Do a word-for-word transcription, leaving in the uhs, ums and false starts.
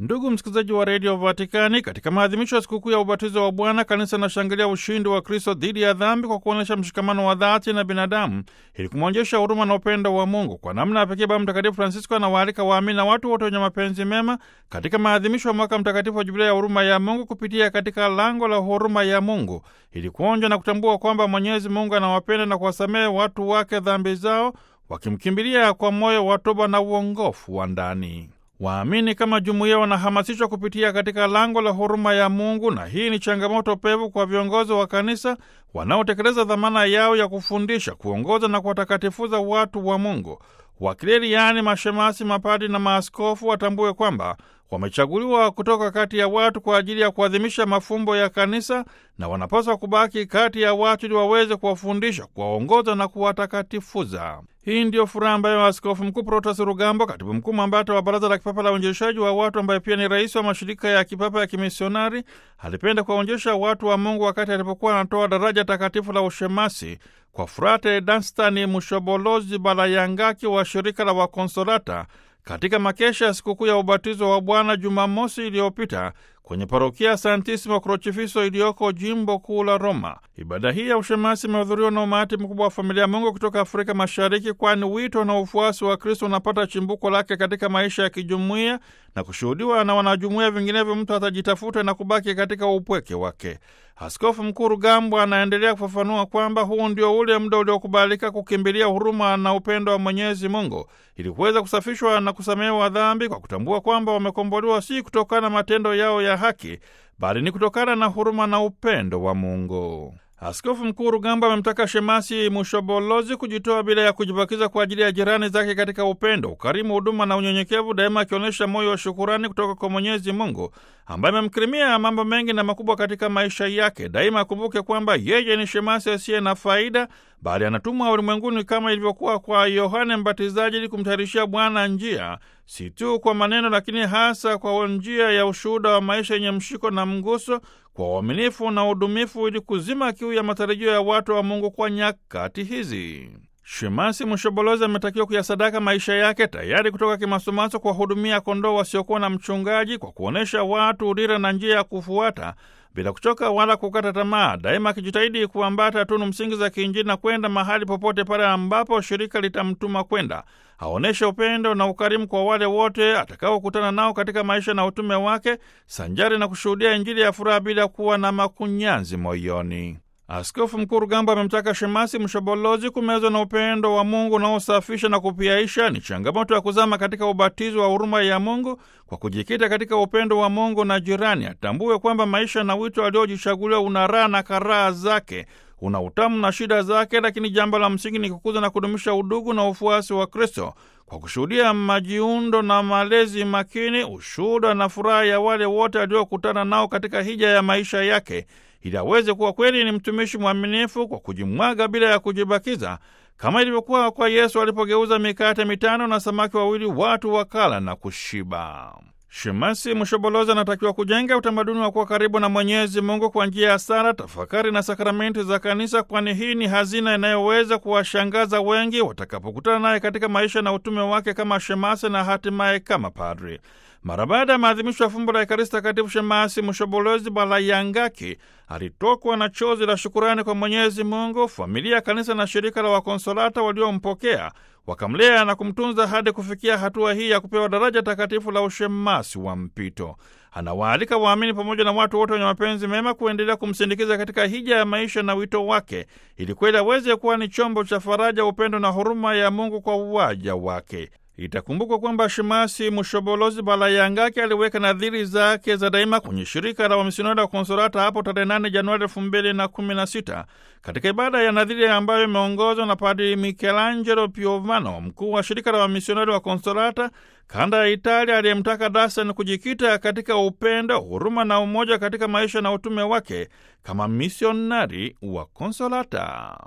Ndugu msikilizaji wa redio Vatikani, katika maadhimisho ya sikukuu ya ubatizo wa Bwana, kanisa linashangilia ushindi wa Kristo dhidi ya dhambi kwa kuonyesha mshikamano wa dhati na binadamu ili kumwonyesha huruma na upendo wa Mungu. Kwa namna ya pekee, Baba Mtakatifu Francisco anawaalika waamini na watu wote wenye mapenzi mema katika maadhimisho ya mwaka mtakatifu wa Jubilei ya huruma ya Mungu kupitia katika lango la huruma ya Mungu ili kuonja na kutambua kwamba Mwenyezi Mungu anawapenda na kuwasamehe watu wake dhambi zao, wakimkimbilia kwa moyo wa toba na uongofu wa ndani. Waamini kama jumuiya wanahamasishwa kupitia katika lango la huruma ya Mungu, na hii ni changamoto pevu kwa viongozi wa kanisa wanaotekeleza dhamana yao ya kufundisha, kuongoza na kuwatakatifuza watu wa Mungu. Wakleri, yaani mashemasi, mapadi na maaskofu, watambue kwamba wamechaguliwa kutoka kati ya watu kwa ajili ya kuadhimisha mafumbo ya kanisa, na wanapaswa kubaki kati ya watu ili waweze kuwafundisha, kuwaongoza na kuwatakatifuza. Hii ndiyo furaha ambayo Askofu Mkuu Protasi Rugambwa, katibu mkuu mwambata wa Baraza la Kipapa la Uinjilishaji wa Watu, ambaye pia ni rais wa mashirika ya kipapa ya kimisionari, alipenda kuwaonjesha watu wa Mungu wakati alipokuwa anatoa daraja takatifu la ushemasi kwa Frate Danstani Mushobolozi Balayangaki wa shirika la Wakonsolata katika makesha ya sikukuu ya ubatizo wa Bwana Jumamosi iliyopita kwenye parokia Santissimo Crocifisso iliyoko jimbo kuu la Roma. Ibada hii ya ushemasi imehudhuriwa na umati mkubwa wa familia Mungu kutoka Afrika Mashariki, kwani wito na ufuasi wa Kristo unapata chimbuko lake katika maisha ya kijumuiya na kushuhudiwa na wanajumuiya, vinginevyo mtu atajitafuta na kubaki katika upweke wake. Askofu Mkuu Rugambwa anaendelea kufafanua kwamba huu ndio ule muda uliokubalika kukimbilia huruma na upendo wa Mwenyezi Mungu ili kuweza kusafishwa na kusamehewa dhambi, kwa kutambua kwamba wamekombolewa si kutokana na matendo yao ya haki, bali ni kutokana na huruma na upendo wa Mungu. Askofu Mkuu Rugambwa amemtaka shemasi Mushobolozi kujitoa bila ya kujibakiza kwa ajili ya jirani zake katika upendo, ukarimu, huduma na unyenyekevu, daima akionyesha moyo wa shukurani kutoka kwa Mwenyezi Mungu ambaye amemkirimia mambo mengi na makubwa katika maisha yake. Daima akumbuke kwamba yeye ni shemasi asiye na faida, bali anatumwa ulimwenguni kama ilivyokuwa kwa Yohane Mbatizaji ili kumtayarishia Bwana njia, si tu kwa maneno, lakini hasa kwa njia ya ushuhuda wa maisha yenye mshiko na mguso, kwa uaminifu na udumifu, ili kuzima kiu ya matarajio ya watu wa Mungu kwa nyakati hizi. Shemasi Mushobolozi ametakiwa kuyasadaka maisha yake, tayari kutoka kimasumaso kwa hudumia kondoo wasiokuwa na mchungaji, kwa kuonesha watu udira na njia ya kufuata bila kuchoka wala kukata tamaa, daima akijitahidi kuambata tunu msingi za kiinjili na kwenda mahali popote pale ambapo shirika litamtuma kwenda. Aoneshe upendo na ukarimu kwa wale wote atakaokutana nao katika maisha na utume wake, sanjari na kushuhudia Injili ya furaha bila kuwa na makunyanzi moyoni. Askofu Mkuu Rugambwa amemtaka shemasi Mushobolozi kumezwa na upendo wa Mungu unaosafisha na kupiaisha. Ni changamoto ya kuzama katika ubatizo wa huruma ya Mungu kwa kujikita katika upendo wa Mungu na jirani. Atambue kwamba maisha na wito aliojichaguliwa una raha na karaha zake, una utamu na shida zake, lakini jambo la msingi ni kukuza na kudumisha udugu na ufuasi wa Kristo kwa kushuhudia majiundo na malezi makini, ushuhuda na furaha ya wale wote aliokutana nao katika hija ya maisha yake, ili aweze kuwa kweli ni mtumishi mwaminifu kwa kujimwaga bila ya kujibakiza, kama ilivyokuwa kwa Yesu alipogeuza mikate mitano na samaki wawili, watu wakala na kushiba. Shemasi Mushobolozi anatakiwa kujenga utamaduni wa kuwa karibu na Mwenyezi Mungu kwa njia ya sala, tafakari na sakramenti za kanisa, kwani hii ni hazina inayoweza kuwashangaza wengi watakapokutana naye katika maisha na utume wake kama shemasi na hatimaye kama padri. Mara baada ya maadhimisho ya fumbo la Ekaristi Takatifu, shemasi Mushobolozi Balayangaki alitokwa na chozi la shukurani kwa Mwenyezi Mungu, familia, kanisa na shirika la Wakonsolata waliompokea, wakamlea na kumtunza hadi kufikia hatua hii ya kupewa daraja takatifu la ushemasi wa mpito. Anawaalika waamini pamoja na watu wote wenye mapenzi mema kuendelea kumsindikiza katika hija ya maisha na wito wake, ili kweli aweze kuwa ni chombo cha faraja, upendo na huruma ya Mungu kwa waja wake. Itakumbukwa kwamba shemasi Mushobolozi Balayangaki aliweka nadhiri zake za daima kwenye shirika la wamisionari wa Konsolata hapo tarehe nane Januari elfu mbili na kumi na sita katika ibada ya nadhiri ambayo imeongozwa na Padri Michelangelo Piovano, mkuu wa shirika la wamisionari wa Konsolata kanda ya Italia, aliyemtaka Dasan kujikita katika upendo, huruma na umoja katika maisha na utume wake kama misionari wa Konsolata.